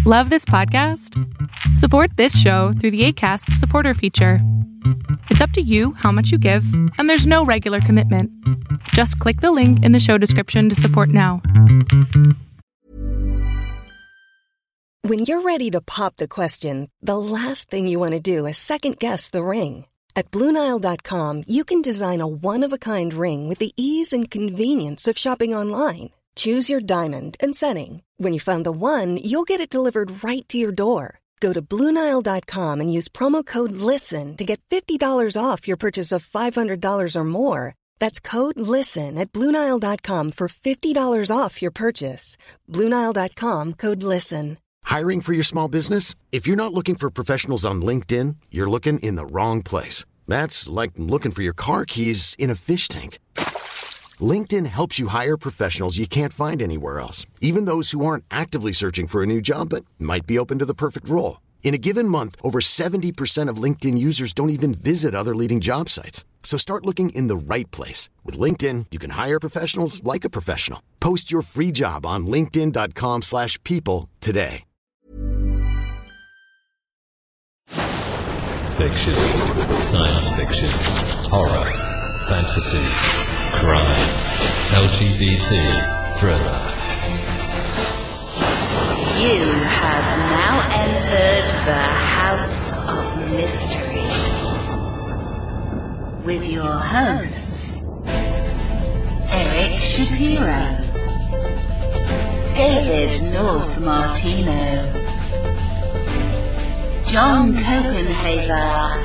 Love this podcast? Support this show through the Acast supporter feature. It's up to you how much you give, and there's no regular commitment. Just click the link in the show description to support now. When you're ready to pop the question, the last thing you want to do is second-guess the ring. At BlueNile.com, you can design a one-of-a-kind ring with the ease and convenience of shopping online. Choose your diamond and setting. When you find the one, you'll get it delivered right to your door. Go to BlueNile.com and use promo code LISTEN to get $50 off your purchase of $500 or more. That's code LISTEN at BlueNile.com for $50 off your purchase. BlueNile.com, code LISTEN. Hiring for your small business? If you're not looking for professionals on LinkedIn, you're looking in the wrong place. That's like looking for your car keys in a fish tank. LinkedIn helps you hire professionals you can't find anywhere else, even those who aren't actively searching for a new job but might be open to the perfect role. In a given month, over 70% of LinkedIn users don't even visit other leading job sites. So start looking in the right place. With LinkedIn, you can hire professionals like a professional. Post your free job on linkedin.com/people today. Fiction, science fiction, horror, fantasy, crime, LGBT, thriller. You have now entered the House of Mystery with your hosts, Eric Shapiro, David North Martino, John Copenhaver,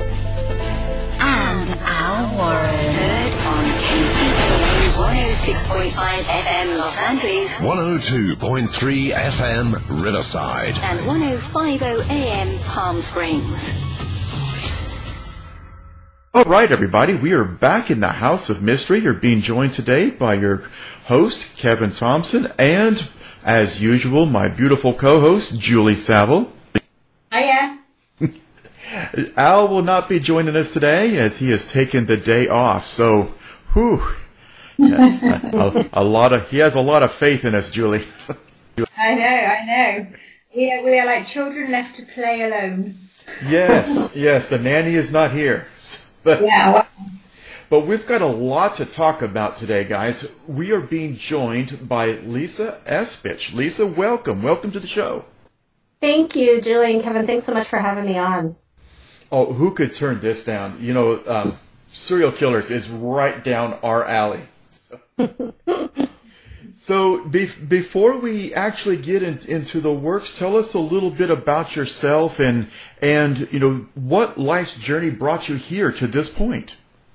and Al Warren. Heard on KCAA 106.5 FM Los Angeles, 102.3 FM Riverside, and 105.0 AM Palm Springs. All right, everybody, we are back in the House of Mystery. You're being joined today by your host, Kevin Thompson, and, as usual, my beautiful co-host, Julie Saville. Hiya. Al will not be joining us today as he has taken the day off. So, he has a lot of faith in us, Julie. I know. Yeah, we are like children left to play alone. Yes, the nanny is not here. But we've got a lot to talk about today, guys. We are being joined by Lisa Espich. Lisa, welcome. Welcome to the show. Thank you, Julie and Kevin. Thanks so much for having me on. Oh, who could turn this down? You know, serial killers is right down our alley. So before we actually get into the works, tell us a little bit about yourself and you know what life's journey brought you here to this point.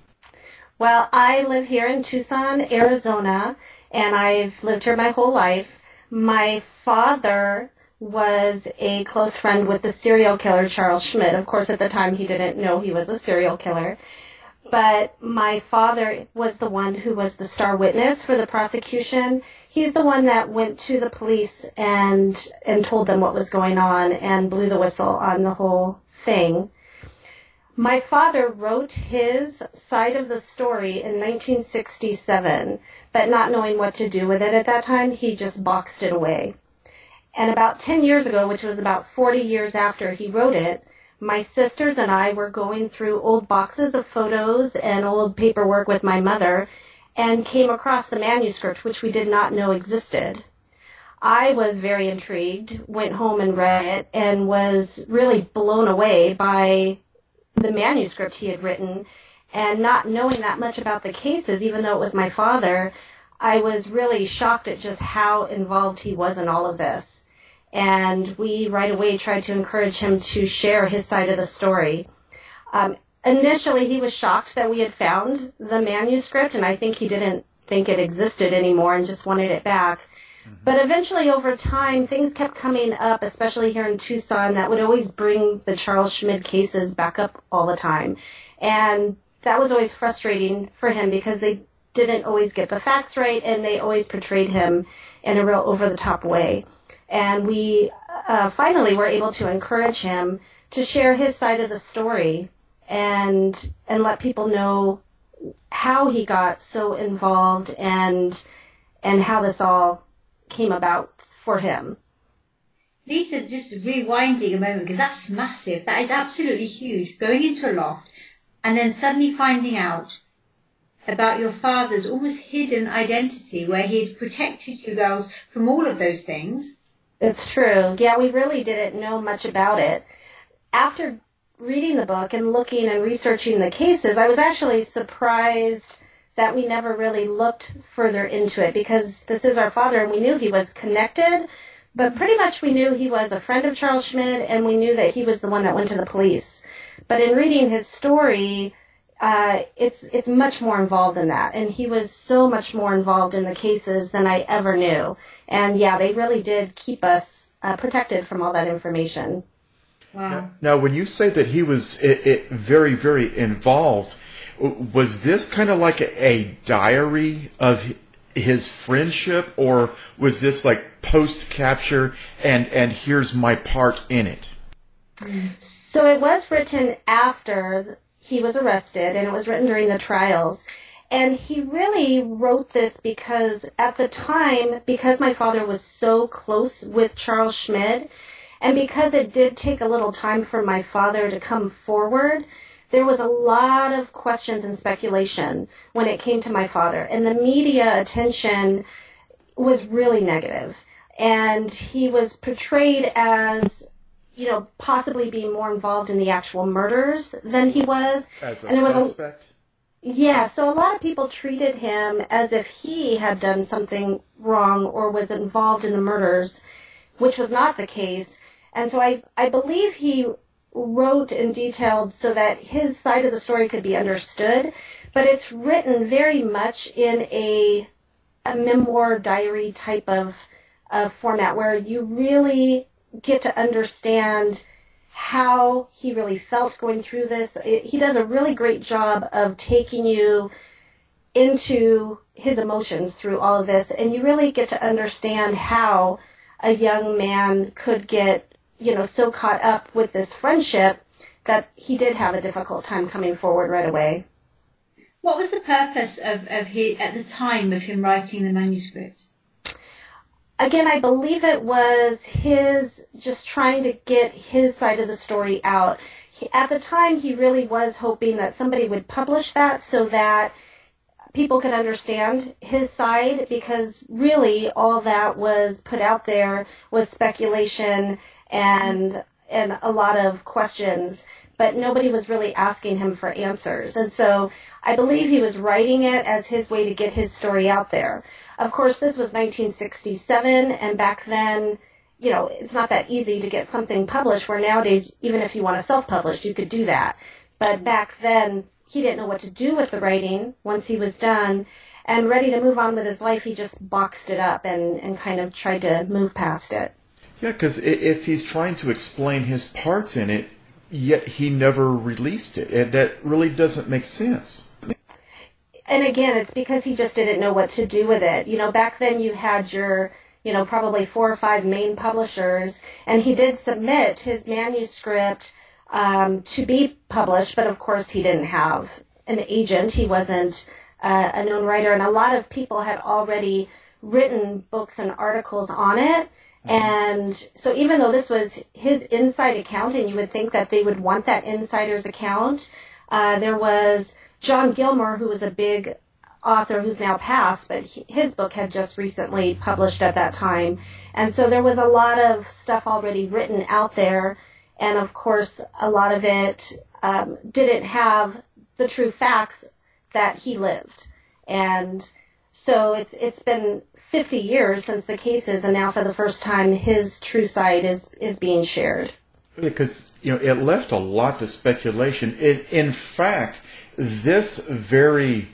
Well, I live here in Tucson, Arizona, and I've lived here my whole life. My father was a close friend with the serial killer Charles Schmidt. Of course, at the time, he didn't know he was a serial killer. But my father was the one who was the star witness for the prosecution. He's the one that went to the police and told them what was going on and blew the whistle on the whole thing. My father wrote his side of the story in 1967, but not knowing what to do with it at that time, he just boxed it away. And about 10 years ago, which was about 40 years after he wrote it, my sisters and I were going through old boxes of photos and old paperwork with my mother and came across the manuscript, which we did not know existed. I was very intrigued, went home and read it, and was really blown away by the manuscript he had written. And not knowing that much about the cases, even though it was my father, I was really shocked at just how involved he was in all of this. And we right away tried to encourage him to share his side of the story. Initially, he was shocked that we had found the manuscript, and I think he didn't think it existed anymore and just wanted it back. Mm-hmm. But eventually, over time, things kept coming up, especially here in Tucson, that would always bring the Charles Schmidt cases back up all the time. And that was always frustrating for him because they didn't always get the facts right, and they always portrayed him in a real over-the-top way. And we finally were able to encourage him to share his side of the story and let people know how he got so involved and how this all came about for him. Lisa, just rewinding a moment, because that's massive. That is absolutely huge. Going into a loft and then suddenly finding out about your father's almost hidden identity, where he had protected you girls from all of those things. It's true. Yeah, we really didn't know much about it. After reading the book and looking and researching the cases, I was actually surprised that we never really looked further into it, because this is our father and we knew he was connected, but pretty much we knew he was a friend of Charles Schmid and we knew that he was the one that went to the police. But in reading his story, it's much more involved than that, and he was so much more involved in the cases than I ever knew. And yeah, they really did keep us protected from all that information. Wow. Now, when you say that he was very, very involved, was this kind of like a diary of his friendship, or was this like post-capture and here's my part in it? So it was written after he was arrested, and it was written during the trials. And he really wrote this because at the time, because my father was so close with Charles Schmid, and because it did take a little time for my father to come forward, there was a lot of questions and speculation when it came to my father. And the media attention was really negative. And he was portrayed as, you know, possibly being more involved in the actual murders than he was. As a and suspect? Yeah, so a lot of people treated him as if he had done something wrong or was involved in the murders, which was not the case. And so I believe he wrote and detailed so that his side of the story could be understood, but it's written very much in a memoir diary type of format where you really get to understand how he really felt going through this. He does a really great job of taking you into his emotions through all of this, and you really get to understand how a young man could get, you know, so caught up with this friendship that he did have a difficult time coming forward right away. What was the purpose of his, at the time of him writing the manuscript? Again, I believe it was his just trying to get his side of the story out. At the time, he really was hoping that somebody would publish that so that people could understand his side, because really all that was put out there was speculation and a lot of questions, but nobody was really asking him for answers. And so I believe he was writing it as his way to get his story out there. Of course, this was 1967, and back then, you know, it's not that easy to get something published, where nowadays, even if you want to self-publish, you could do that. But back then, he didn't know what to do with the writing once he was done, and ready to move on with his life, he just boxed it up and kind of tried to move past it. Yeah, because if he's trying to explain his part in it, yet he never released it, that really doesn't make sense. And again, it's because he just didn't know what to do with it. You know, back then you had your, you know, probably 4 or 5 main publishers, and he did submit his manuscript to be published, but of course he didn't have an agent. He wasn't a known writer, and a lot of people had already written books and articles on it. And so even though this was his inside account, and you would think that they would want that insider's account, there was John Gilmore, who was a big author who's now passed, but his book had just recently published at that time. And so there was a lot of stuff already written out there, and of course a lot of it didn't have the true facts that he lived. And so it's been 50 years since the cases, and now for the first time his true side is being shared. Because, you know, it left a lot to speculation. In fact, this very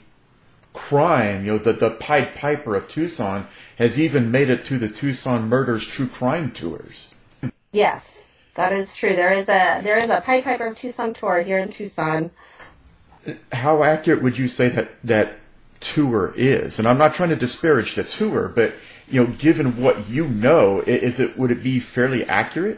crime, you know, the Pied Piper of Tucson, has even made it to the Tucson Murders True Crime Tours. Yes, that is true. There is a Pied Piper of Tucson tour here in Tucson. How accurate would you say that tour is? And I'm not trying to disparage the tour, but, you know, given what you know, would it be fairly accurate?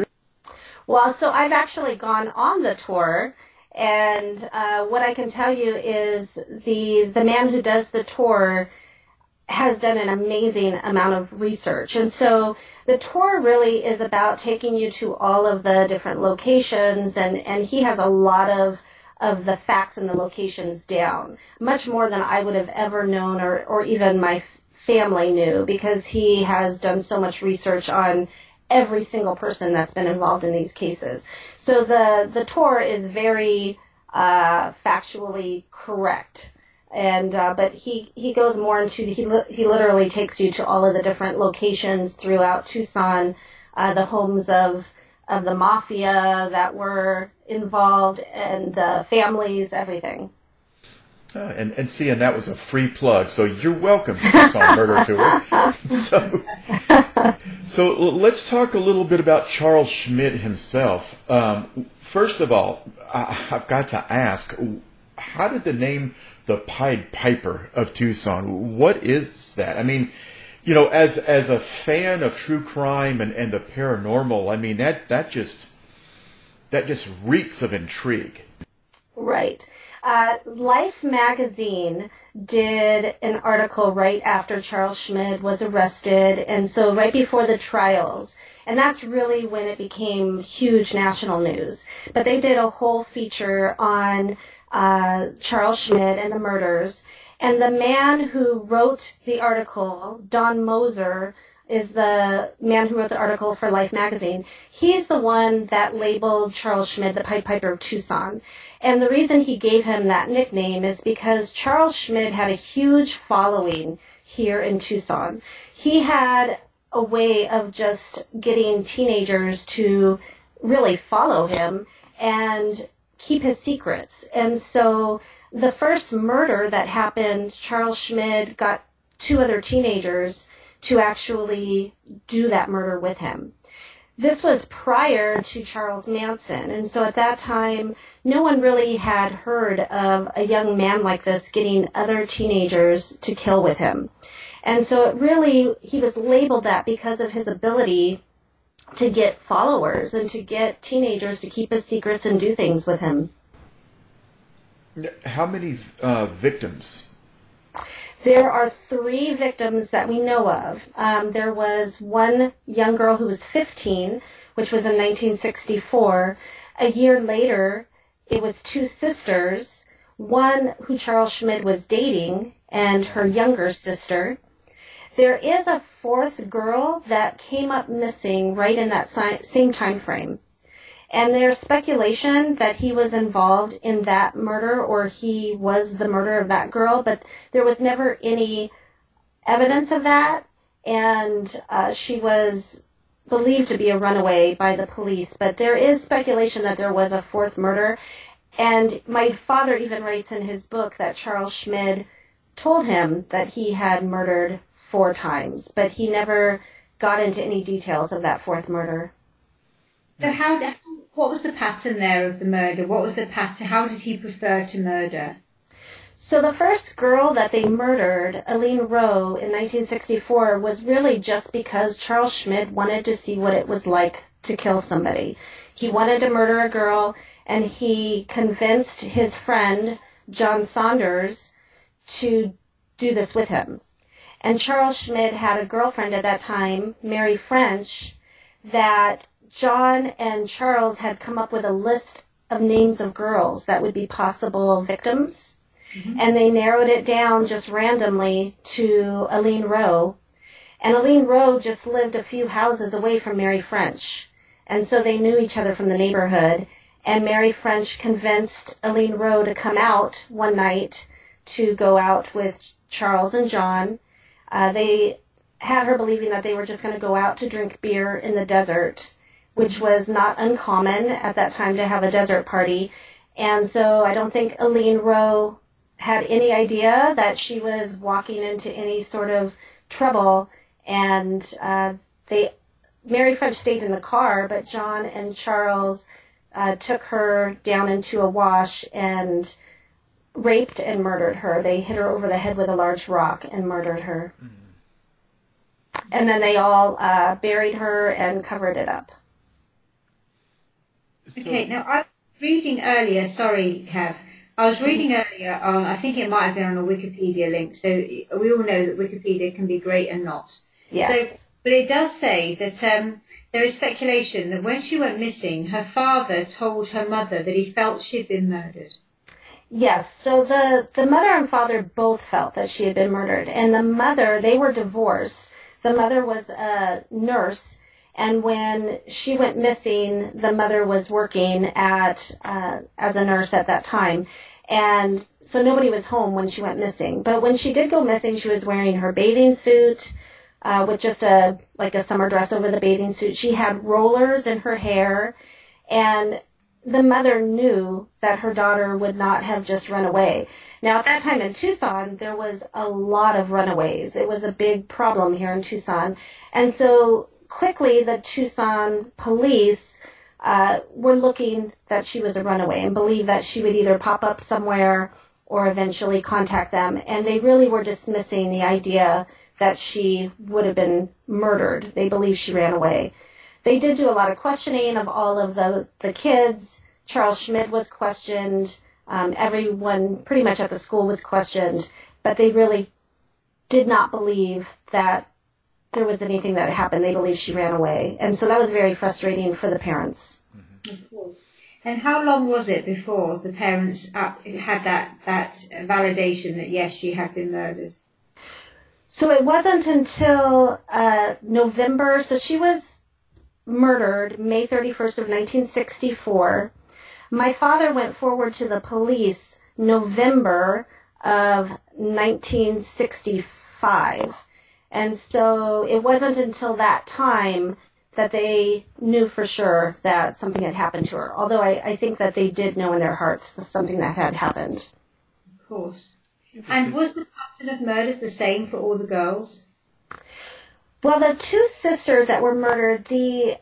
Well, so I've actually gone on the tour, and what I can tell you is the man who does the tour has done an amazing amount of research. And so the tour really is about taking you to all of the different locations, and he has a lot of the facts and the locations down, much more than I would have ever known or even my family knew, because he has done so much research on every single person that's been involved in these cases. So the tour is very factually correct. And but he goes more into he literally takes you to all of the different locations throughout Tucson, the homes of the mafia that were involved, and the families, everything. And that was a free plug, so you're welcome to Tucson Murder Tour. So let's talk a little bit about Charles Schmidt himself. First of all, I've got to ask, how did the name the Pied Piper of Tucson, what is that? I mean, as a fan of true crime and the paranormal, I mean, that just reeks of intrigue. Right. Life magazine did an article right after Charles Schmidt was arrested, and so right before the trials. And that's really when it became huge national news. But they did a whole feature on Charles Schmidt and the murders. And the man who wrote the article, Don Moser, is the man who wrote the article for Life magazine. He's the one that labeled Charles Schmidt the Pied Piper of Tucson. And the reason he gave him that nickname is because Charles Schmidt had a huge following here in Tucson. He had a way of just getting teenagers to really follow him and keep his secrets. And so the first murder that happened, Charles Schmidt got 2 other teenagers to actually do that murder with him. This was prior to Charles Manson, and so at that time, no one really had heard of a young man like this getting other teenagers to kill with him. And so he was labeled that because of his ability to get followers and to get teenagers to keep his secrets and do things with him. How many victims? There are 3 victims that we know of. There was one young girl who was 15, which was in 1964. A year later, it was 2 sisters, one who Charles Schmidt was dating and her younger sister. There is a 4th girl that came up missing right in that same time frame. And there's speculation that he was involved in that murder, or he was the murder of that girl, but there was never any evidence of that. And she was believed to be a runaway by the police. But there is speculation that there was a 4th murder. And my father even writes in his book that Charles Schmidt told him that he had murdered 4 times, but he never got into any details of that 4th murder. So what was the pattern there of the murder? What was the pattern? How did he prefer to murder? So the first girl that they murdered, Eileen Rowe, in 1964, was really just because Charles Schmidt wanted to see what it was like to kill somebody. He wanted to murder a girl, and he convinced his friend, John Saunders, to do this with him. And Charles Schmidt had a girlfriend at that time, Mary French, that John and Charles had come up with a list of names of girls that would be possible victims. Mm-hmm. And they narrowed it down just randomly to Eileen Rowe. And Eileen Rowe just lived a few houses away from Mary French. And so they knew each other from the neighborhood. And Mary French convinced Eileen Rowe to come out one night to go out with Charles and John. They had her believing that they were just going to go out to drink beer in the desert, which was not uncommon at that time to have a desert party. And so I don't think Eileen Rowe had any idea that she was walking into any sort of trouble. And Mary French stayed in the car, but John and Charles took her down into a wash and raped and murdered her. They hit her over the head with a large rock and murdered her. Mm-hmm. And then they all buried her and covered it up. Okay, now I was reading earlier, sorry, Kev, I was reading earlier, I think it might have been on a Wikipedia link, so we all know that Wikipedia can be great and not. Yes. So, but it does say that there is speculation that when she went missing, her father told her mother that he felt she'd been murdered. Yes, so the mother and father both felt that she had been murdered. And the mother, they were divorced. The mother was a nurse, and when she went missing, the mother was working as a nurse at that time. And so nobody was home when she went missing. But when she did go missing, she was wearing her bathing suit with just a summer dress over the bathing suit. She had rollers in her hair, and the mother knew that her daughter would not have just run away. Now, at that time in Tucson, there was a lot of runaways. It was a big problem here in Tucson. And so quickly, the Tucson police were looking that she was a runaway and believed that she would either pop up somewhere or eventually contact them. And they really were dismissing the idea that she would have been murdered. They believed she ran away. They did do a lot of questioning of all of the kids. Charles Schmidt was questioned. Everyone pretty much at the school was questioned. But they really did not believe that there was anything that happened. They believed she ran away. And so that was very frustrating for the parents. Of course. And how long was it before the parents had that validation that, yes, she had been murdered? So it wasn't until November. So she was murdered May 31st of 1964. My father went forward to the police November of 1965. And so it wasn't until that time that they knew for sure that something had happened to her. Although I think that they did know in their hearts that something that had happened. Of course. And was the pattern of murders the same for all the girls? Well, the two sisters that were murdered, the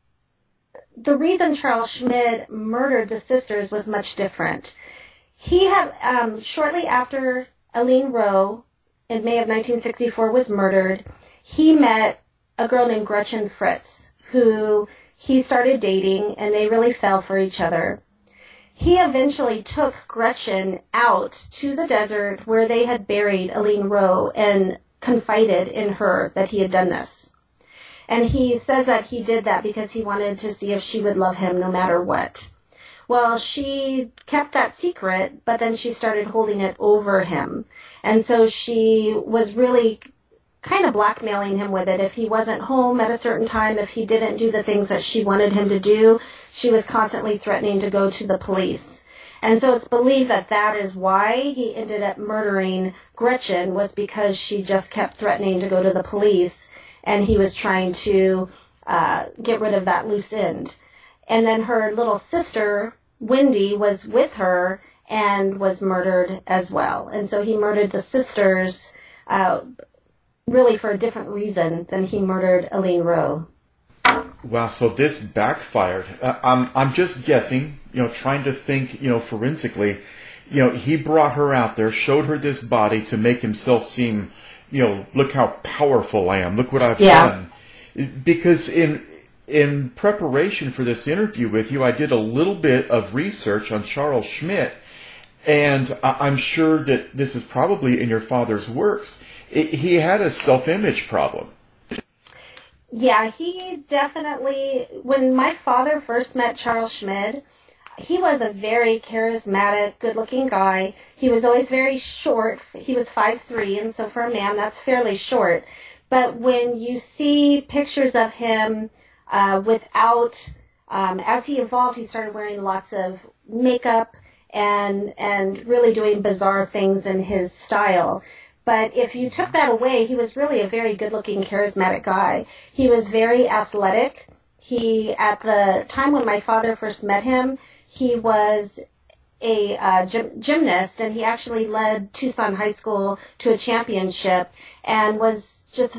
reason Charles Schmidt murdered the sisters was much different. He had, shortly after Eileen Rowe, in May of 1964, was murdered, he met a girl named Gretchen Fritz, who he started dating, and they really fell for each other. He eventually took Gretchen out to the desert where they had buried Eileen Rowe and confided in her that he had done this. And he says that he did that because he wanted to see if she would love him no matter what. Well, she kept that secret, but then she started holding it over him. And so she was really kind of blackmailing him with it. If he wasn't home at a certain time, if he didn't do the things that she wanted him to do, she was constantly threatening to go to the police. And so it's believed that that is why he ended up murdering Gretchen, was because she just kept threatening to go to the police, and he was trying to get rid of that loose end. And then her little sister, Wendy, was with her and was murdered as well. And so he murdered the sisters really for a different reason than he murdered Eileen Rowe. Wow, so this backfired. I'm just guessing, trying to think, forensically. He brought her out there, showed her this body to make himself seem, look how powerful I am. Look what I've done. Because in preparation for this interview with you, I did a little bit of research on Charles Schmidt, and I'm sure that this is probably in your father's works. He had a self-image problem. Yeah, he definitely, when my father first met Charles Schmidt, he was a very charismatic, good-looking guy. He was always very short. He was 5'3", and so for a man, that's fairly short. But when you see pictures of him without, as he evolved, he started wearing lots of makeup and really doing bizarre things in his style. But if you took that away, he was really a very good-looking, charismatic guy. He was very athletic. At the time when my father first met him, he was a gymnast, and he actually led Tucson High School to a championship and was just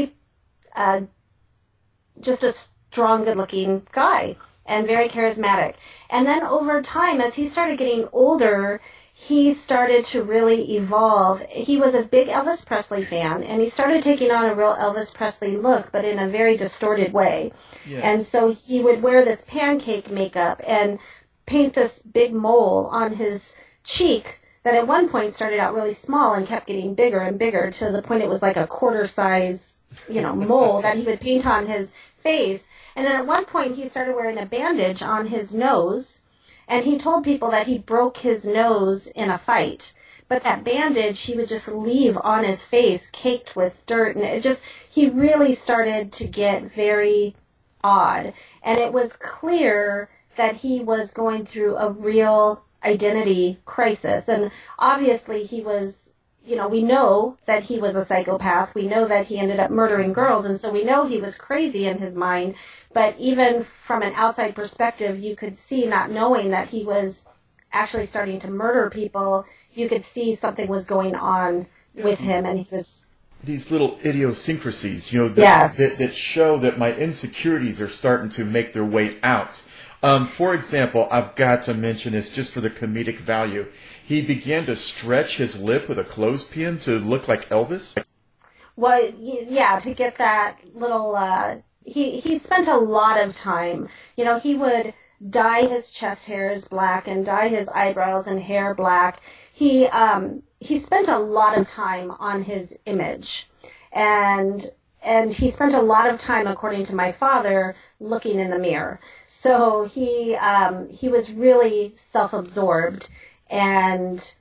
just a strong, good-looking guy and very charismatic. And then over time, as he started getting older, he started to really evolve. He was a big Elvis Presley fan, and he started taking on a real Elvis Presley look, but in a very distorted way. Yes. And so he would wear this pancake makeup and paint this big mole on his cheek that at one point started out really small and kept getting bigger and bigger to the point it was like a quarter size, mole that he would paint on his face. And then at one point he started wearing a bandage on his nose, and he told people that he broke his nose in a fight. But that bandage he would just leave on his face caked with dirt, and he really started to get very odd. And it was clear that he was going through a real identity crisis. And obviously he was, we know that he was a psychopath. We know that he ended up murdering girls, and so we know he was crazy in his mind. But even from an outside perspective, you could see, not knowing that he was actually starting to murder people, you could see something was going on with him, and he was... These little idiosyncrasies, Yes. that show that my insecurities are starting to make their way out. For example, I've got to mention this just for the comedic value. He began to stretch his lip with a clothespin to look like Elvis. Well, yeah, to get that little... He spent a lot of time. He would dye his chest hairs black and dye his eyebrows and hair black. He spent a lot of time on his image, and he spent a lot of time, according to my father, looking in the mirror. So he was really self-absorbed, and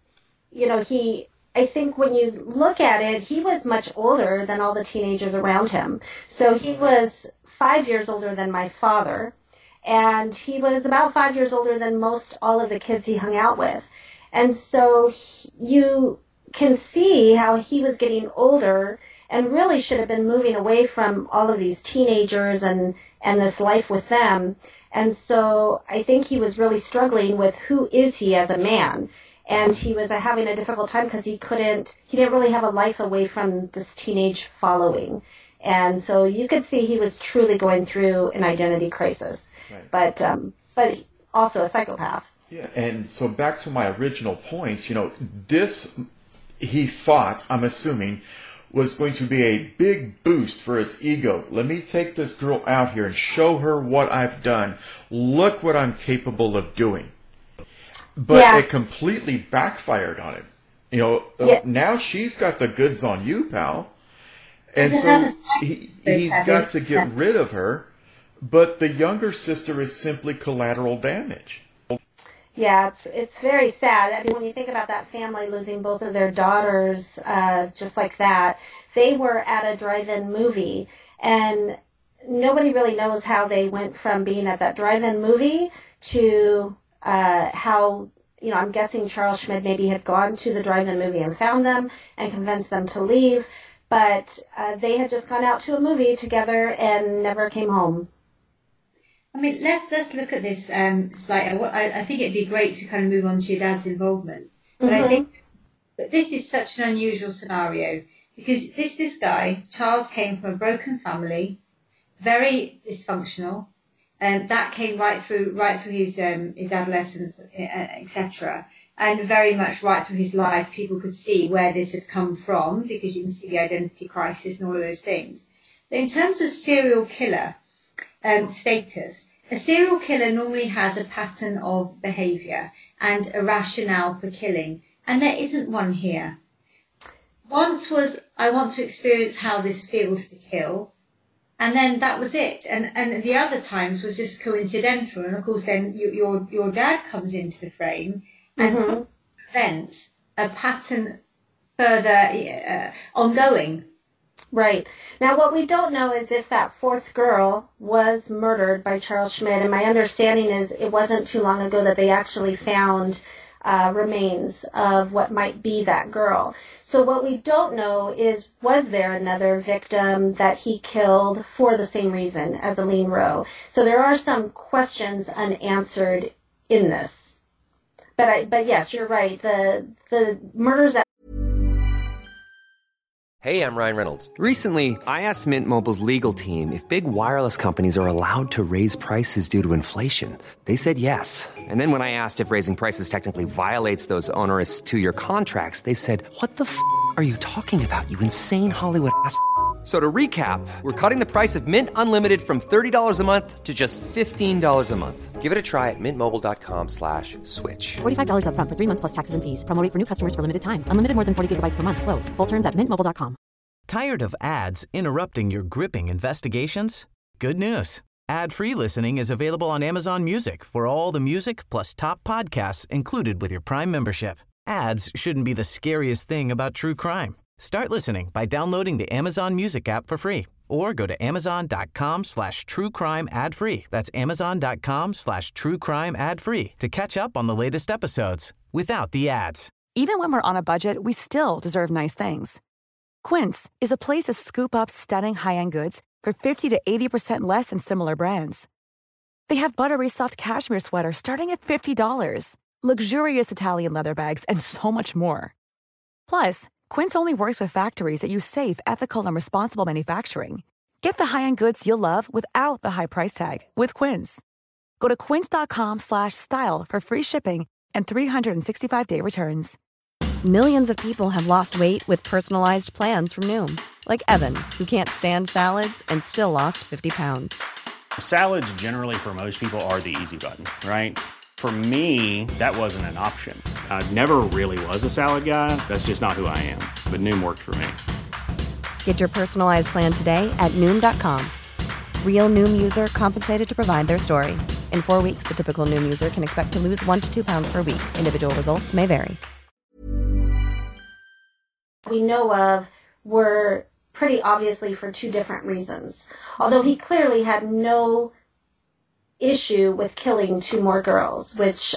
I think when you look at it, he was much older than all the teenagers around him. So he was 5 years older than my father, and he was about 5 years older than most all of the kids he hung out with. And so you can see how he was getting older and really should have been moving away from all of these teenagers and this life with them. And so I think he was really struggling with who is he as a man. And he was having a difficult time because he didn't really have a life away from this teenage following. And so you could see he was truly going through an identity crisis, right. But also a psychopath. Yeah, and so back to my original point, this, he thought, I'm assuming, was going to be a big boost for his ego. Let me take this girl out here and show her what I've done. Look what I'm capable of doing. But it completely backfired on him. Now she's got the goods on you, pal. And so he's got to get rid of her. But the younger sister is simply collateral damage. Yeah, it's very sad. I mean, when you think about that family losing both of their daughters just like that, they were at a drive-in movie, and nobody really knows how they went from being at that drive-in movie to how, I'm guessing Charles Schmid maybe had gone to the drive-in movie and found them and convinced them to leave, but they had just gone out to a movie together and never came home. I mean, let's look at this slightly. I think it'd be great to kind of move on to your dad's involvement. But I think that this is such an unusual scenario because this guy, Charles, came from a broken family, very dysfunctional, and that came right through his adolescence, etc. And very much right through his life, people could see where this had come from because you can see the identity crisis and all of those things. But in terms of serial killer status, a serial killer normally has a pattern of behaviour and a rationale for killing, and there isn't one here. Once was, I want to experience how this feels to kill, and then that was it. And the other times was just coincidental, and of course then your dad comes into the frame and prevents a pattern further ongoing. Right. Now, what we don't know is if that fourth girl was murdered by Charles Schmid, and my understanding is it wasn't too long ago that they actually found remains of what might be that girl. So what we don't know is, was there another victim that he killed for the same reason as Aline Rowe? So there are some questions unanswered in this. But yes, you're right. The murders that... Hey, I'm Ryan Reynolds. Recently, I asked Mint Mobile's legal team if big wireless companies are allowed to raise prices due to inflation. They said yes. And then when I asked if raising prices technically violates those onerous 2-year contracts, they said, "What the f*** are you talking about, you insane Hollywood ass f- So to recap, we're cutting the price of Mint Unlimited from $30 a month to just $15 a month. Give it a try at mintmobile.com/switch. $45 up front for 3 months plus taxes and fees. Promo rate for new customers for limited time. Unlimited more than 40 gigabytes per month. Slows full terms at mintmobile.com. Tired of ads interrupting your gripping investigations? Good news. Ad-free listening is available on Amazon Music for all the music plus top podcasts included with your Prime membership. Ads shouldn't be the scariest thing about true crime. Start listening by downloading the Amazon Music app for free or go to amazon.com/truecrime ad-free. That's amazon.com/truecrime ad-free to catch up on the latest episodes without the ads. Even when we're on a budget, we still deserve nice things. Quince is a place to scoop up stunning high-end goods for 50 to 80% less than similar brands. They have buttery soft cashmere sweaters starting at $50, luxurious Italian leather bags, and so much more. Plus, Quince only works with factories that use safe, ethical, and responsible manufacturing. Get the high-end goods you'll love without the high price tag with Quince. Go to quince.com/style for free shipping and 365-day returns. Millions of people have lost weight with personalized plans from Noom. Like Evan, who can't stand salads and still lost 50 pounds. Salads generally for most people are the easy button, right? For me, that wasn't an option. I never really was a salad guy. That's just not who I am. But Noom worked for me. Get your personalized plan today at Noom.com. Real Noom user compensated to provide their story. In 4 weeks, the typical Noom user can expect to lose 1 to 2 pounds per week. Individual results may vary. We know of were pretty obviously for two different reasons. Although he clearly had no issue with killing 2 more girls, which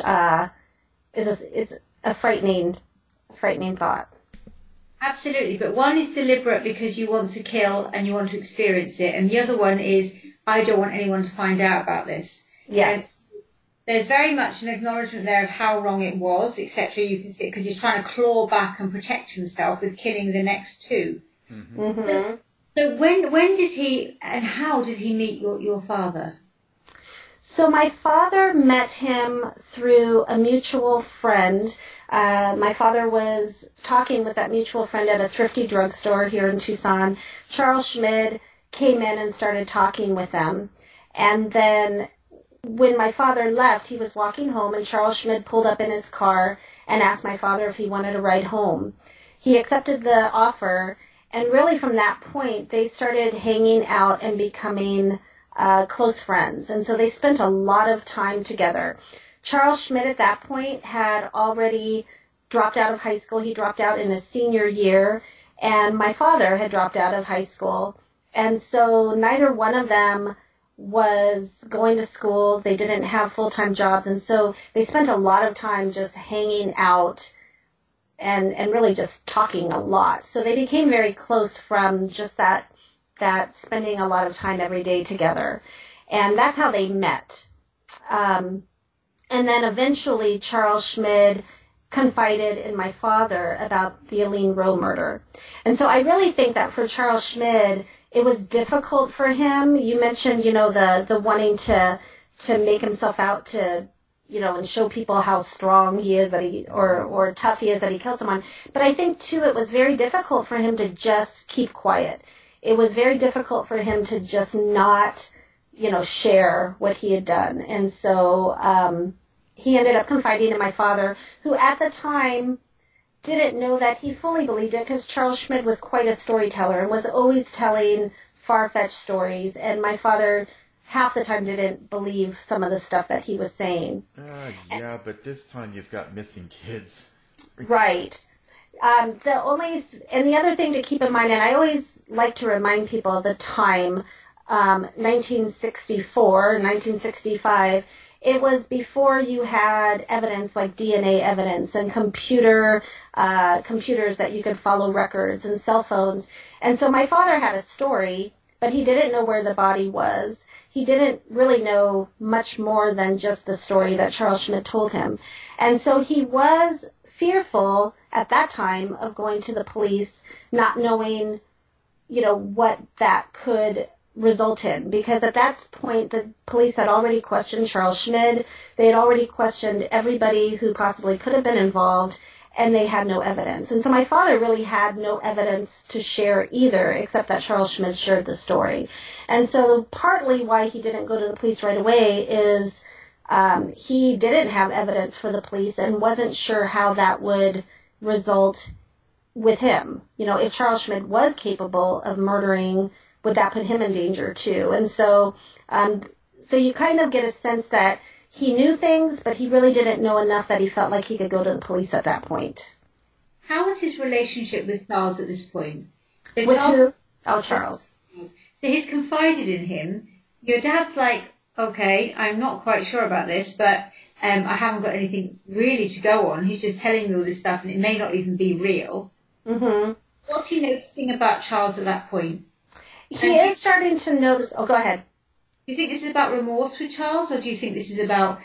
is a frightening thought. Absolutely, but one is deliberate because you want to kill and you want to experience it, and the other one is, I don't want anyone to find out about this. Yes. There's very much an acknowledgement there of how wrong it was, etc. You can see because he's trying to claw back and protect himself with killing the next 2. Mm-hmm. Mm-hmm. So when did he and how did he meet your father? So my father met him through a mutual friend. My father was talking with that mutual friend at a thrifty drugstore here in Tucson. Charles Schmid came in and started talking with them. And then when my father left, he was walking home and Charles Schmid pulled up in his car and asked my father if he wanted a ride home. He accepted the offer, and really from that point, they started hanging out and becoming close friends. And so they spent a lot of time together. Charles Schmid at that point had already dropped out of high school. He dropped out in his senior year, and my father had dropped out of high school. And so neither one of them was going to school. They didn't have full-time jobs, and so they spent a lot of time just hanging out and really just talking a lot. So they became very close from just that spending a lot of time every day together. And that's how they met. And then eventually Charles Schmid confided in my father about the Eileen Rowe murder. And so I really think that for Charles Schmid, it was difficult for him. You mentioned, the wanting to make himself out to, and show people how strong he is or tough he is that he killed someone. But I think too, it was very difficult for him to just keep quiet. It was very difficult for him to just not, share what he had done. And so he ended up confiding in my father, who at the time didn't know that he fully believed it, because Charles Schmid was quite a storyteller and was always telling far-fetched stories. And my father half the time didn't believe some of the stuff that he was saying. Yeah, but this time you've got missing kids. Right. The other thing to keep in mind, and I always like to remind people of the time, 1964, 1965, it was before you had evidence like DNA evidence and computers that you could follow records and cell phones. And so my father had a story, but he didn't know where the body was. He didn't really know much more than just the story that Charles Schmid told him. And so he was fearful at that time of going to the police, not knowing, what that could result in. Because at that point, the police had already questioned Charles Schmid. They had already questioned everybody who possibly could have been involved. and they had no evidence. And so my father really had no evidence to share either, except that Charles Schmid shared the story. And so partly why he didn't go to the police right away is he didn't have evidence for the police and wasn't sure how that would result with him. You know, if Charles Schmid was capable of murdering, would that put him in danger too? And so, so you kind of get a sense that he knew things, but he really didn't know enough that he felt like he could go to the police at that point. How was his relationship with Charles at this point? So With who? Oh, Charles. So he's confided in him. Your dad's like, okay, I'm not quite sure about this, but I haven't got anything really to go on. He's just telling me all this stuff, and it may not even be real. Mm-hmm. What's he noticing about Charles at that point? He is starting to notice... Oh, go ahead. Do you think this is about remorse with Charles, or do you think this is about,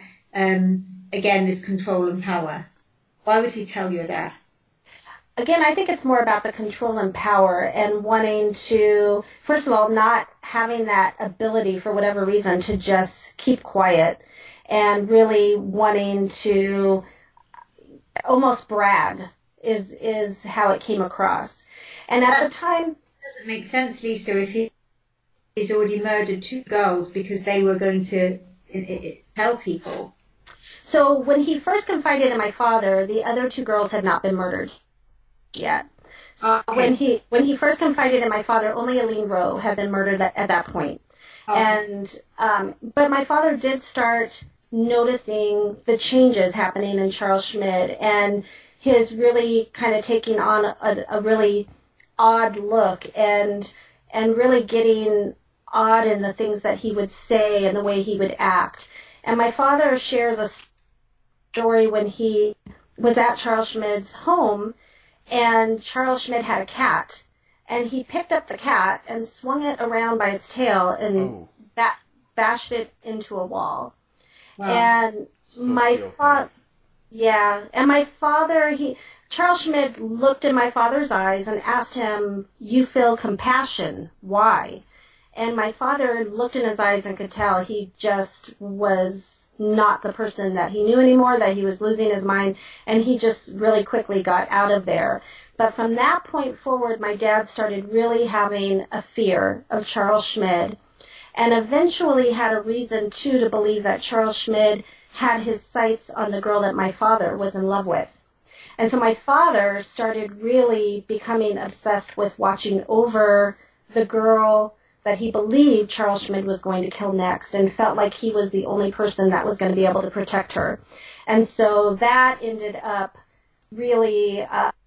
again, this control and power? Why would he tell your dad? Again, I think it's more about the control and power and wanting to, first of all, not having that ability for whatever reason to just keep quiet and really wanting to almost brag is how it came across. And at the time... It doesn't make sense, Lisa, if he's already murdered 2 girls because they were going to tell people. So when he first confided in my father, the other 2 girls had not been murdered yet. So when he first confided in my father, only Aline Rowe had been murdered at that point. And but my father did start noticing the changes happening in Charles Schmid and his really kind of taking on a really odd look and really getting odd in the things that he would say and the way he would act. And my father shares a story when he was at Charles Schmid's home, and Charles Schmid had a cat, and he picked up the cat and swung it around by its tail and bashed it into a wall. Wow. And my father, Charles Schmid looked in my father's eyes and asked him, "You feel compassion? Why?" And my father looked in his eyes and could tell he just was not the person that he knew anymore, that he was losing his mind, and he just really quickly got out of there. But from that point forward, my dad started really having a fear of Charles Schmid, and eventually had a reason, too, to believe that Charles Schmid had his sights on the girl that my father was in love with. And so my father started really becoming obsessed with watching over the girl that he believed Charles Schmid was going to kill next, and felt like he was the only person that was going to be able to protect her. And so that ended up really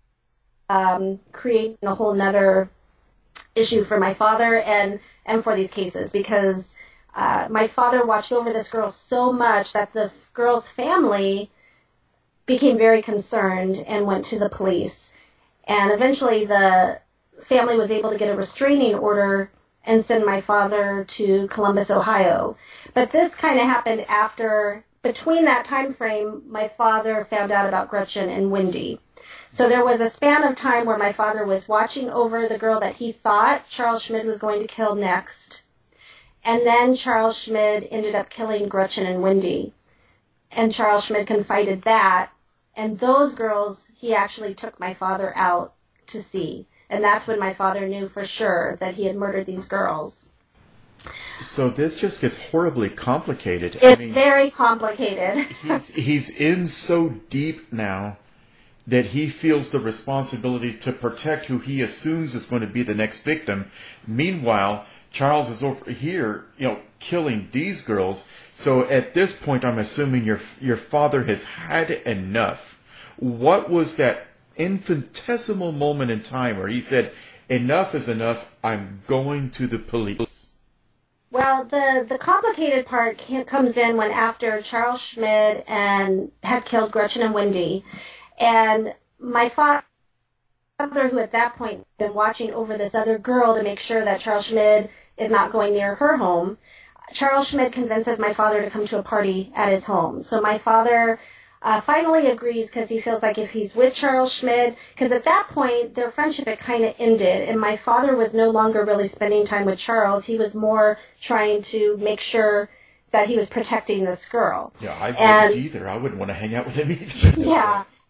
creating a whole nother issue for my father and for these cases, because my father watched over this girl so much that the girl's family became very concerned and went to the police. And eventually the family was able to get a restraining order and send my father to Columbus, Ohio. But this kind of happened between that time frame, my father found out about Gretchen and Wendy. So there was a span of time where my father was watching over the girl that he thought Charles Schmid was going to kill next. And then Charles Schmid ended up killing Gretchen and Wendy. And Charles Schmid confided that. And those girls, he actually took my father out to see. And that's when my father knew for sure that he had murdered these girls. So this just gets horribly complicated. It's very complicated. He's in so deep now that he feels the responsibility to protect who he assumes is going to be the next victim. Meanwhile, Charles is over here, killing these girls. So at this point, I'm assuming your father has had enough. What was that infinitesimal moment in time where he said, "Enough is enough, I'm going to the police"? Well, the complicated part comes in when after Charles Schmid had killed Gretchen and Wendy, and my father, who at that point had been watching over this other girl to make sure that Charles Schmid is not going near her home, Charles Schmid convinces my father to come to a party at his home. So my father finally agrees because he feels like if he's with Charles Schmid, because at that point their friendship had kind of ended, and my father was no longer really spending time with Charles. He was more trying to make sure that he was protecting this girl. Yeah, I wouldn't either. I wouldn't want to hang out with him either. Yeah.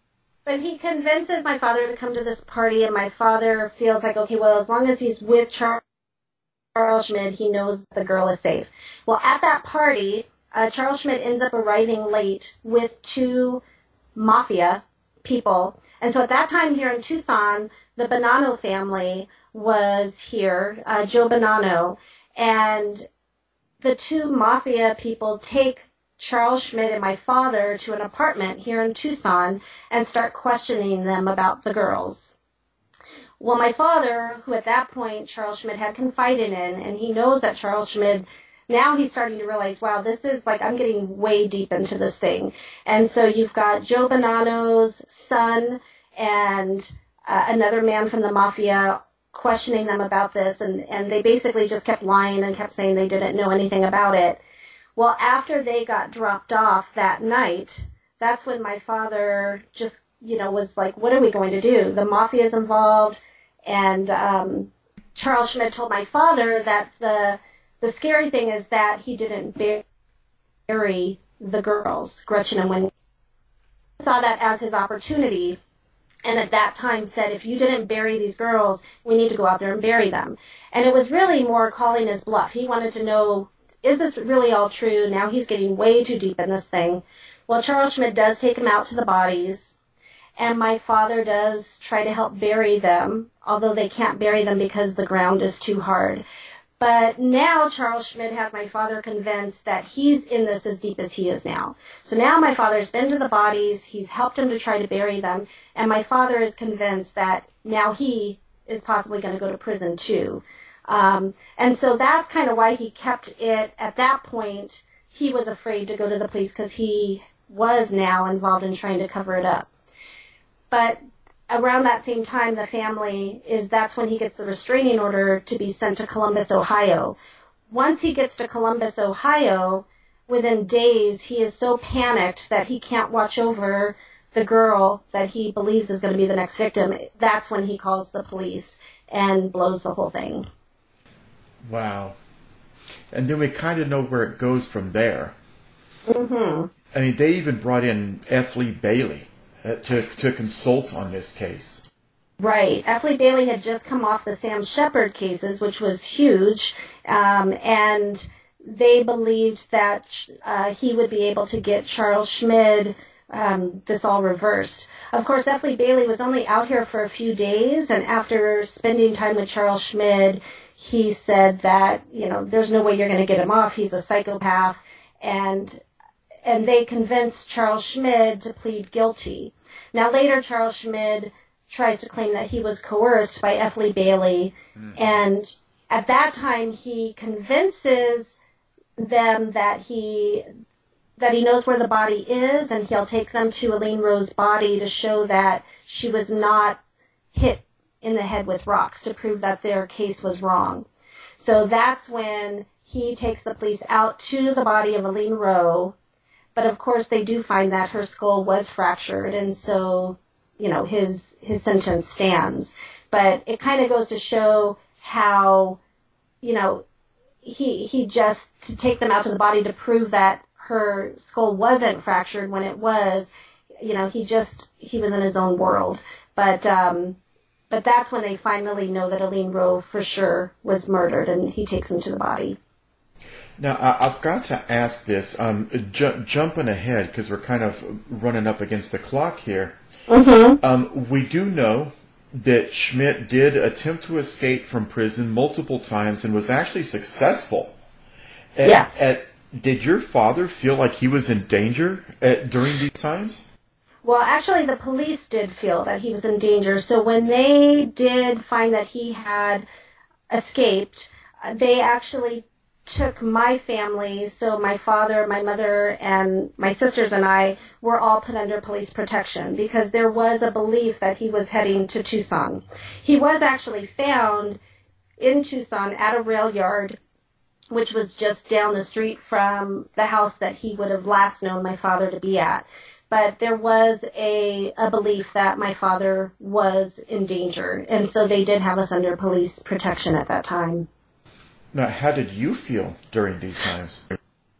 But he convinces my father to come to this party, and my father feels like, okay, well, as long as he's with Charles Schmid, he knows the girl is safe. Well, at that party, Charles Schmid ends up arriving late with 2 mafia people. And so at that time here in Tucson, the Bonanno family was here, Joe Bonanno, and the 2 mafia people take Charles Schmid and my father to an apartment here in Tucson and start questioning them about the girls. Well, my father, who at that point Charles Schmid had confided in, and he knows that Charles Schmid, now he's starting to realize, wow, this is like, I'm getting way deep into this thing. And so you've got Joe Bonanno's son and another man from the mafia questioning them about this, and they basically just kept lying and kept saying they didn't know anything about it. Well, after they got dropped off that night, that's when my father just, was like, what are we going to do? The mafia is involved. And Charles Schmid told my father that the scary thing is that he didn't bury the girls, Gretchen and Wendy. He saw that as his opportunity. And at that time said, if you didn't bury these girls, we need to go out there and bury them. And it was really more calling his bluff. He wanted to know, is this really all true? Now he's getting way too deep in this thing. Well, Charles Schmid does take him out to the bodies, and my father does try to help bury them, although they can't bury them because the ground is too hard. But now Charles Schmid has my father convinced that he's in this as deep as he is now. So now my father's been to the bodies, he's helped him to try to bury them, and my father is convinced that now he is possibly going to go to prison too. And so that's kind of why he kept it. At that point, he was afraid to go to the police because he was now involved in trying to cover it up. But around that same time, the family that's when he gets the restraining order to be sent to Columbus, Ohio. Once he gets to Columbus, Ohio, within days, he is so panicked that he can't watch over the girl that he believes is going to be the next victim. That's when he calls the police and blows the whole thing. Wow. And then we kind of know where it goes from there. Mm-hmm. I mean, they even brought in F. Lee Bailey to consult on this case. Right. F. Lee Bailey had just come off the Sam Shepard cases, which was huge, and they believed that he would be able to get Charles Schmid this all reversed. Of course, F. Lee Bailey was only out here for a few days, and after spending time with Charles Schmid, he said that, there's no way you're going to get him off. He's a psychopath. And they convinced Charles Schmid to plead guilty. Now, later, Charles Schmid tries to claim that he was coerced by F. Lee Bailey. And at that time, he convinces them that he knows where the body is, and he'll take them to Eileen Rose's body to show that she was not hit in the head with rocks, to prove that their case was wrong. So that's when he takes the police out to the body of Eileen Rowe. But of course, they do find that her skull was fractured, and so, his sentence stands. But it kind of goes to show how, he just, to take them out to the body to prove that her skull wasn't fractured when it was, he was in his own world. But that's when they finally know that Eileen Rowe for sure was murdered, and he takes them to the body. Now, I've got to ask this, jumping ahead, because we're kind of running up against the clock here. Mm-hmm. We do know that Schmid did attempt to escape from prison multiple times and was actually successful. Yes. Did your father feel like he was in danger during these times? Well, actually, the police did feel that he was in danger. So when they did find that he had escaped, they actually took my family, so my father, my mother, and my sisters and I were all put under police protection because there was a belief that he was heading to Tucson. He was actually found in Tucson at a rail yard, which was just down the street from the house that he would have last known my father to be at. But there was a belief that my father was in danger, and so they did have us under police protection at that time. Now, how did you feel during these times?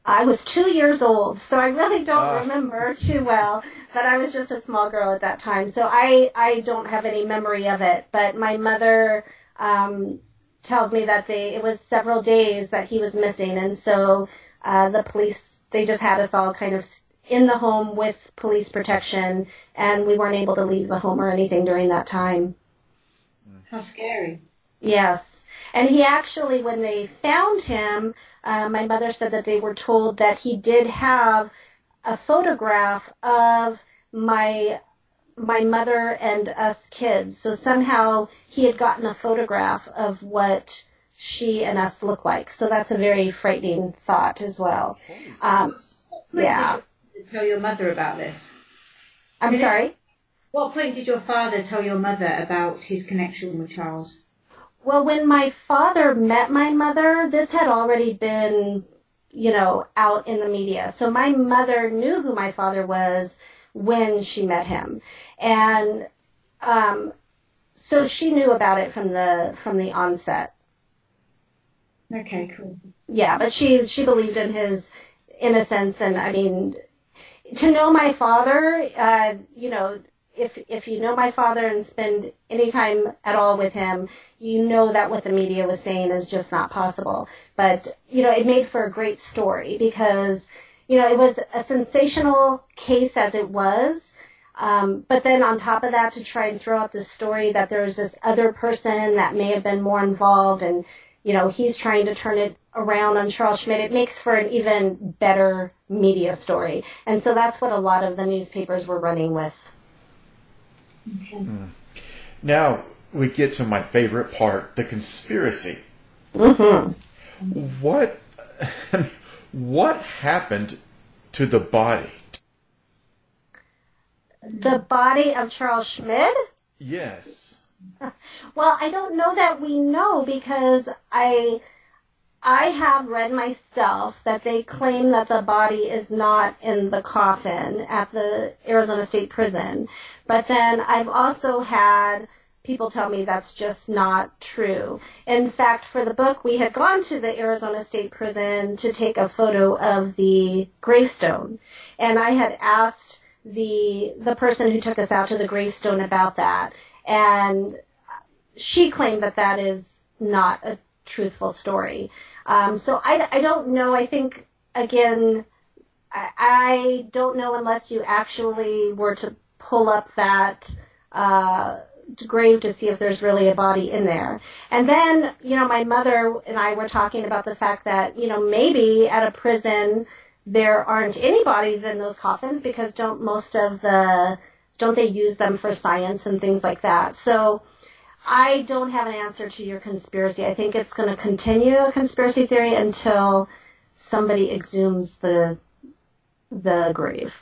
I was 2 years old, so I really don't remember too well, but I was just a small girl at that time, so I don't have any memory of it. But my mother tells me that it was several days that he was missing, and so the police, they just had us all kind of in the home with police protection, and we weren't able to leave the home or anything during that time. How scary. Yes. And he actually, when they found him, my mother said that they were told that he did have a photograph of my mother and us kids. So somehow he had gotten a photograph of what she and us look like. So that's a very frightening thought as well. Yeah. Tell your mother about this? I'm sorry? What point did your father tell your mother about his connection with Charles? Well, when my father met my mother, this had already been, out in the media. So my mother knew who my father was when she met him. And so she knew about it from the onset. Okay, cool. Yeah, but she believed in his innocence. And, I mean, to know my father, if you know my father and spend any time at all with him, you know that what the media was saying is just not possible. But, it made for a great story because, it was a sensational case as it was. But then on top of that, to try and throw out the story that there was this other person that may have been more involved and, he's trying to turn it around on Charles Schmidt, it makes for an even better media story. And so that's what a lot of the newspapers were running with. Okay. Now we get to my favorite part, the conspiracy. Mm-hmm. What happened to the body? The body of Charles Schmidt? Yes. Well, I don't know that we know because I have read myself that they claim that the body is not in the coffin at the Arizona State Prison. But then I've also had people tell me that's just not true. In fact, for the book, we had gone to the Arizona State Prison to take a photo of the gravestone. And I had asked the person who took us out to the gravestone about that. And she claimed that is not a truthful story. So I don't know. I think, again, I don't know unless you actually were to pull up that grave to see if there's really a body in there. And then, my mother and I were talking about the fact that, maybe at a prison there aren't any bodies in those coffins because don't they use them for science and things like that. So I don't have an answer to your conspiracy. I think it's going to continue a conspiracy theory until somebody exhumes the grave.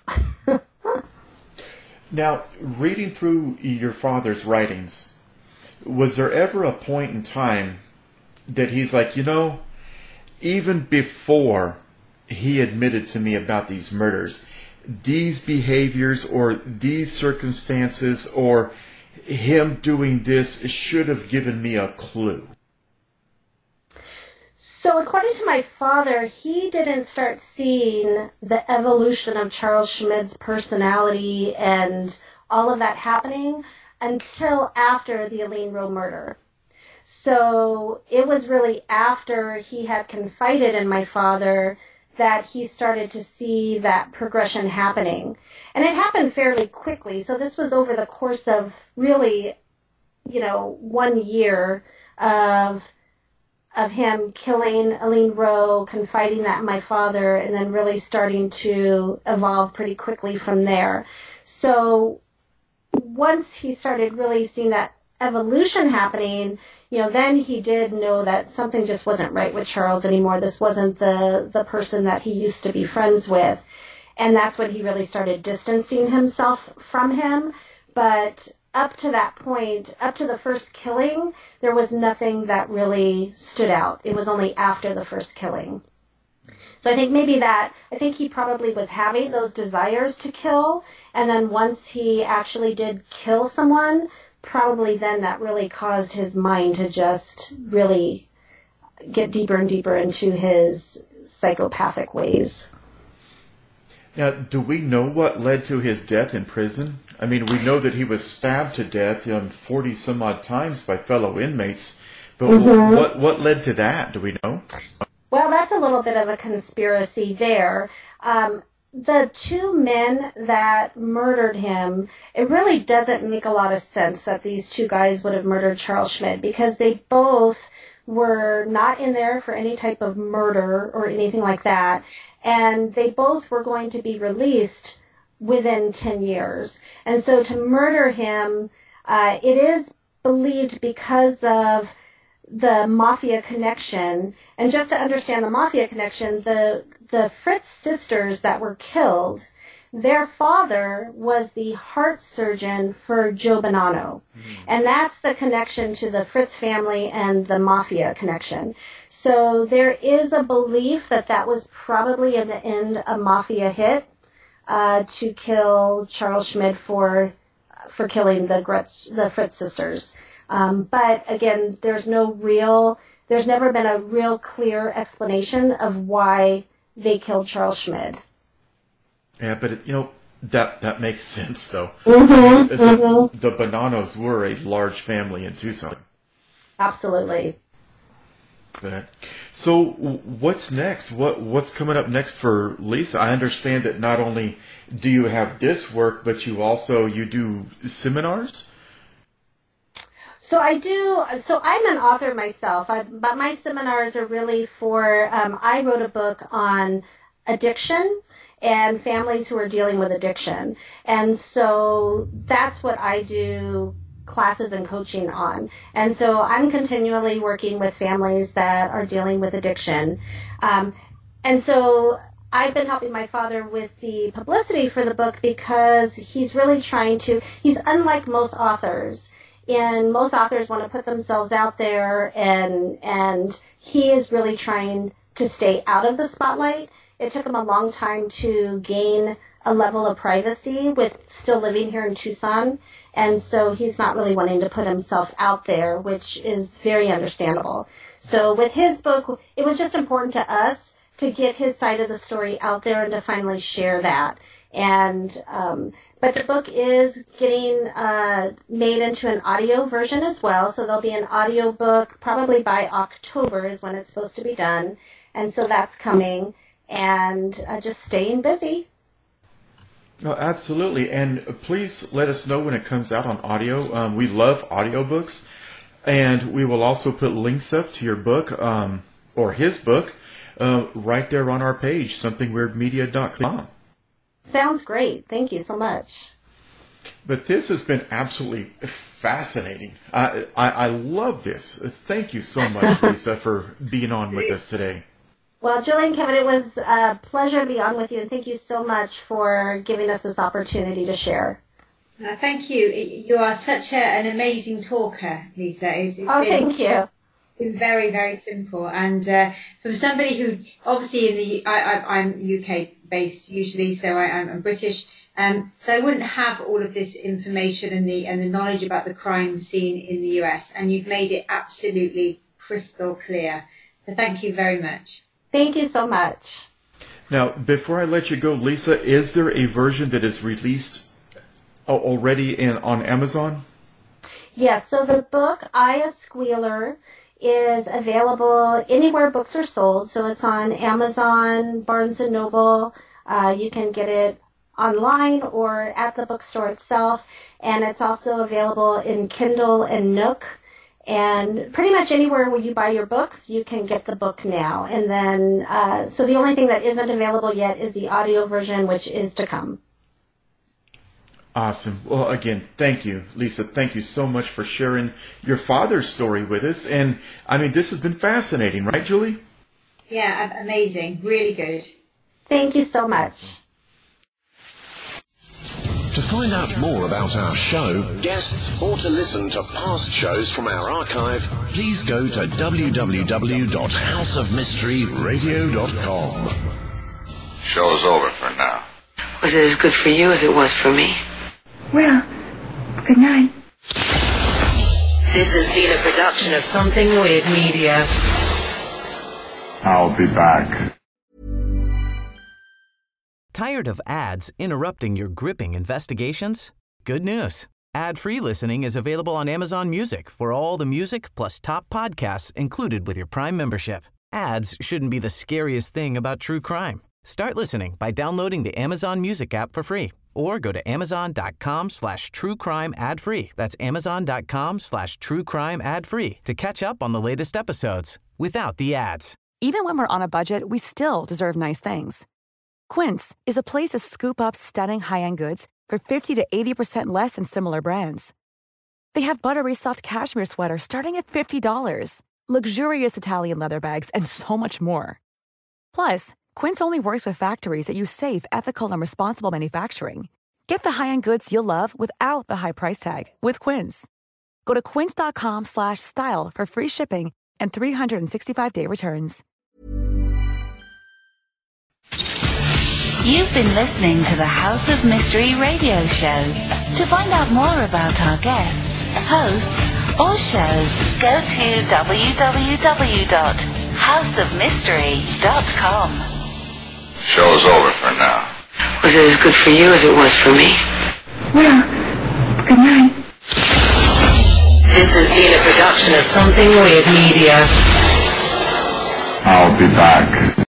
Now, reading through your father's writings, was there ever a point in time that he's like, even before he admitted to me about these murders, these behaviors or these circumstances or him doing this should have given me a clue? So according to my father, he didn't start seeing the evolution of Charles Schmidt's personality and all of that happening until after the Elaine Rowe murder. So it was really after he had confided in my father that he started to see that progression happening. And it happened fairly quickly. So this was over the course of really, 1 year of him killing Elaine Rowe, confiding that in my father, and then really starting to evolve pretty quickly from there. So once he started really seeing that evolution happening, then he did know that something just wasn't right with Charles anymore. This wasn't the person that he used to be friends with. And that's when he really started distancing himself from him. But up to that point, up to the first killing, there was nothing that really stood out. It was only after the first killing. So I think he probably was having those desires to kill. And then once he actually did kill someone, probably then that really caused his mind to just really get deeper and deeper into his psychopathic ways. Now, do we know what led to his death in prison? I mean, we know that he was stabbed to death 40 some odd times by fellow inmates, but what led to that? Do we know? Well, that's a little bit of a conspiracy there. The two men that murdered him, it really doesn't make a lot of sense that these two guys would have murdered Charles Schmid, because they both were not in there for any type of murder or anything like that, and they both were going to be released within 10 years. And so to murder him, it is believed because of the mafia connection. And just to understand the mafia connection, the Fritz sisters that were killed, their father was the heart surgeon for Joe Bonanno. And that's the connection to the Fritz family and the mafia connection. So there is a belief that that was probably in the end a mafia hit to kill Charles Schmid for killing the Fritz sisters. But again, there's never been a real clear explanation of why they killed Charles Schmid. Yeah, but that makes sense though. The Bonannos were a large family in Tucson. Absolutely. So what's next? What's coming up next for Lisa? I understand that not only do you have this work, but you do seminars? So I do. So I'm an author myself, but my seminars are really for, I wrote a book on addiction and families who are dealing with addiction. And so that's what I do classes and coaching on. And so I'm continually working with families that are dealing with addiction. And so I've been helping my father with the publicity for the book because he's really he's unlike most authors. And most authors want to put themselves out there, and he is really trying to stay out of the spotlight. It took him a long time to gain a level of privacy with still living here in Tucson, and so he's not really wanting to put himself out there, which is very understandable. So with his book, it was just important to us to get his side of the story out there and to finally share that. And but the book is getting made into an audio version as well, so there'll be an audio book probably by October is when it's supposed to be done, and so that's coming, and just staying busy. Oh, absolutely, and please let us know when it comes out on audio. We love audiobooks, and we will also put links up to your book or his book right there on our page, somethingweirdmedia.com. Sounds great. Thank you so much. But this has been absolutely fascinating. I love this. Thank you so much, Lisa, for being on with us today. Well, Jillian, Kevin, it was a pleasure to be on with you, and thank you so much for giving us this opportunity to share. Thank you. You are such an amazing talker, Lisa. Thank you. Been very, very simple, and from somebody who obviously I'm UK based usually, so I'm British, so I wouldn't have all of this information and the knowledge about the crime scene in the US, and you've made it absolutely crystal clear. So thank you very much. Thank you so much. Now, before I let you go, Lisa, is there a version that is released already on Amazon? Yes. So the book I, a Squealer, is available anywhere books are sold. So it's on Amazon, Barnes & Noble. You can get it online or at the bookstore itself. And it's also available in Kindle and Nook. And pretty much anywhere where you buy your books, you can get the book now. And then, so the only thing that isn't available yet is the audio version, which is to come. Awesome. Well, again, thank you, Lisa. Thank you so much for sharing your father's story with us. And, I mean, this has been fascinating, right, Julie? Yeah, amazing. Really good. Thank you so much. To find out more about our show, guests, or to listen to past shows from our archive, please go to www.houseofmysteryradio.com. Show's over for now. Was it as good for you as it was for me? Well, good night. This has been a production of Something Weird Media. I'll be back. Tired of ads interrupting your gripping investigations? Good news. Ad-free listening is available on Amazon Music for all the music plus top podcasts included with your Prime membership. Ads shouldn't be the scariest thing about true crime. Start listening by downloading the Amazon Music app for free or go to amazon.com/truecrime ad-free. That's amazon.com/truecrime ad-free to catch up on the latest episodes without the ads. Even when we're on a budget, we still deserve nice things. Quince is a place to scoop up stunning high-end goods for 50 to 80% less than similar brands. They have buttery soft cashmere sweaters starting at $50, luxurious Italian leather bags, and so much more. Plus, Quince only works with factories that use safe, ethical, and responsible manufacturing. Get the high-end goods you'll love without the high price tag with Quince. Go to quince.com/style for free shipping and 365-day returns. You've been listening to the House of Mystery radio show. To find out more about our guests, hosts, or show, go to www.houseofmystery.com. Show's over for now. Was it as good for you as it was for me? Well, good night. This has been a production of Something Weird Media. I'll be back.